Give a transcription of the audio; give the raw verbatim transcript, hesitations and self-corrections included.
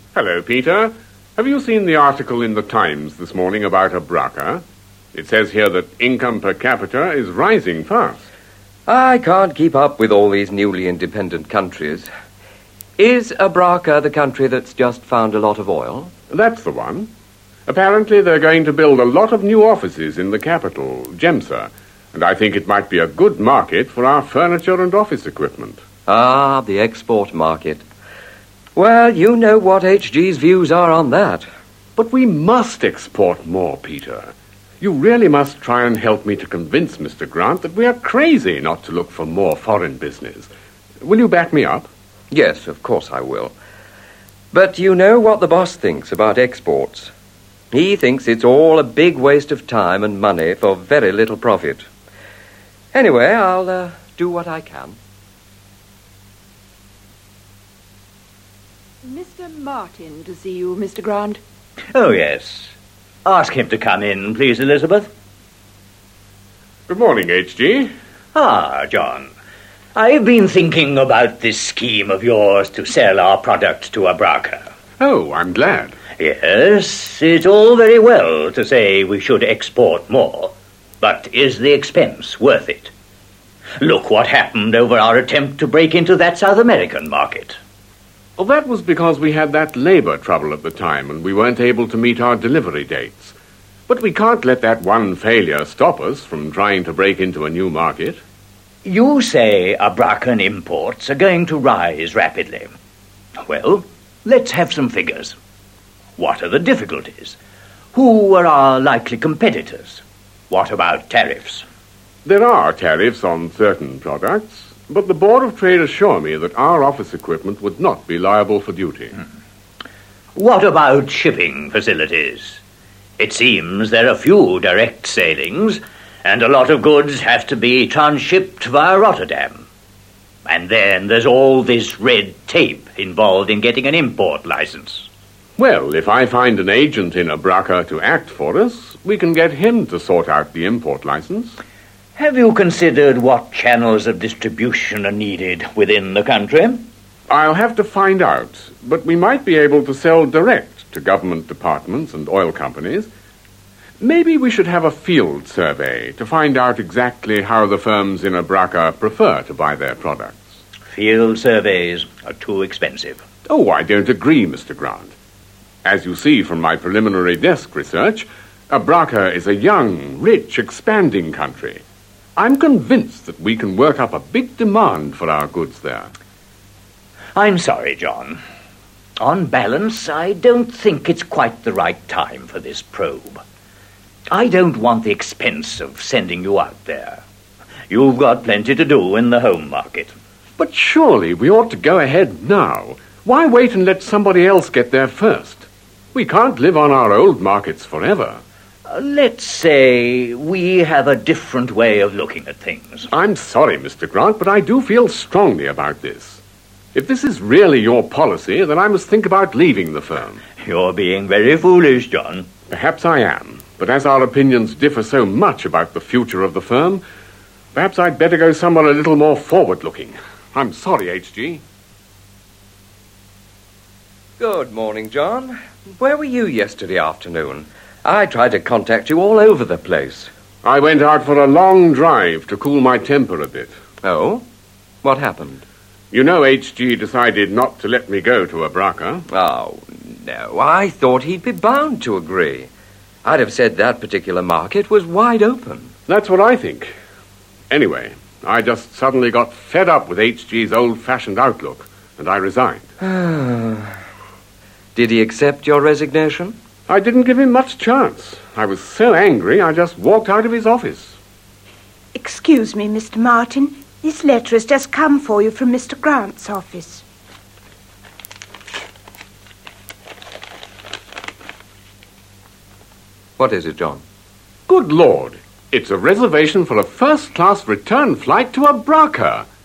Hello, Peter. Have you seen the article in the Times this morning about Abraca? It says here that income per capita is rising fast. I can't keep up with all these newly independent countries. Is Abraca the country that's just found a lot of oil? That's the one. Apparently they're going to build a lot of new offices in the capital, Gemsa, and I think it might be a good market for our furniture and office equipment. Ah, the export market. Well, you know what H G's views are on that. But we must export more, Peter. You really must try and help me to convince Mister Grant that we are crazy not to look for more foreign business. Will you back me up? Yes, of course I will. But you know what the boss thinks about exports. He thinks it's all a big waste of time and money for very little profit. Anyway, I'll uh, do what I can. Mister Martin to see you, Mister Grant. Oh, yes. Ask him to come in, please, Elizabeth. Good morning, H G. Ah, John. I've been thinking about this scheme of yours to sell our product to Abraca. Oh, I'm glad. Yes, it's all very well to say we should export more, but is the expense worth it? Look what happened over our attempt to break into that South American market. Well, that was because we had that labor trouble at the time and we weren't able to meet our delivery dates. But we can't let that one failure stop us from trying to break into a new market. You say Abracan imports are going to rise rapidly. Well, let's have some figures. What are the difficulties? Who are our likely competitors? What about tariffs? There are tariffs on certain products, but the Board of Trade assure me that our office equipment would not be liable for duty. Hmm. What about shipping facilities? It seems there are few direct sailings, and a lot of goods have to be transshipped via Rotterdam. And then there's all this red tape involved in getting an import license. Well, if I find an agent in Abraca to act for us, we can get him to sort out the import license. Have you considered what channels of distribution are needed within the country? I'll have to find out, but we might be able to sell direct to government departments and oil companies. Maybe we should have a field survey to find out exactly how the firms in Abraca prefer to buy their products. Field surveys are too expensive. Oh, I don't agree, Mister Grant. As you see from my preliminary desk research, Abraca is a young, rich, expanding country. I'm convinced that we can work up a big demand for our goods there. I'm sorry, John. On balance, I don't think it's quite the right time for this probe. I don't want the expense of sending you out there. You've got plenty to do in the home market. But surely we ought to go ahead now. Why wait and let somebody else get there first? We can't live on our old markets forever. Uh, let's say we have a different way of looking at things. I'm sorry, Mister Grant, but I do feel strongly about this. If this is really your policy, then I must think about leaving the firm. You're being very foolish, John. Perhaps I am, but as our opinions differ so much about the future of the firm, perhaps I'd better go somewhere a little more forward-looking. I'm sorry, H G. Good morning, John. Where were you yesterday afternoon? I tried to contact you all over the place. I went out for a long drive to cool my temper a bit. Oh? What happened? You know H G decided not to let me go to Abraca. Oh, no. I thought he'd be bound to agree. I'd have said that particular market was wide open. That's what I think. Anyway, I just suddenly got fed up with H G's old-fashioned outlook, and I resigned. Did he accept your resignation? I didn't give him much chance. I was so angry, I just walked out of his office. Excuse me, Mister Martin. This letter has just come for you from Mister Grant's office. What is it, John? Good Lord. It's a reservation for a first-class return flight to Abraca.